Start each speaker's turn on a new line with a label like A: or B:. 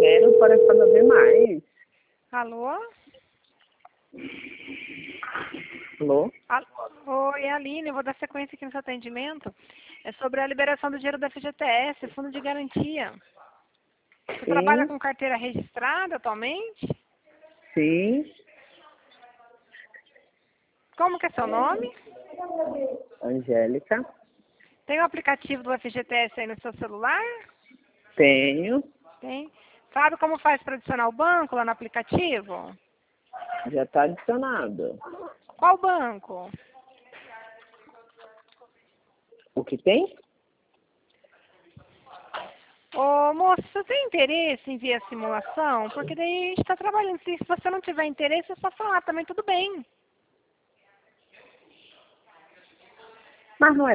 A: quero para saber mais.
B: Alô?
A: Alô?
B: Oi, Aline, eu vou dar sequência aqui no seu atendimento. É sobre a liberação do dinheiro da FGTS, Fundo de Garantia. Você trabalha com carteira registrada atualmente?
A: Sim.
B: Como que é seu nome?
A: Angélica.
B: Tem o aplicativo do FGTS aí no seu celular?
A: Tenho.
B: Tem. Sabe como faz para adicionar o banco lá no aplicativo?
A: Já está adicionado.
B: Qual banco?
A: O que tem?
B: Ô, moço, você tem interesse em ver a simulação? Porque daí a gente está trabalhando. Se você não tiver interesse, é só falar também, tudo bem.
A: Mas não é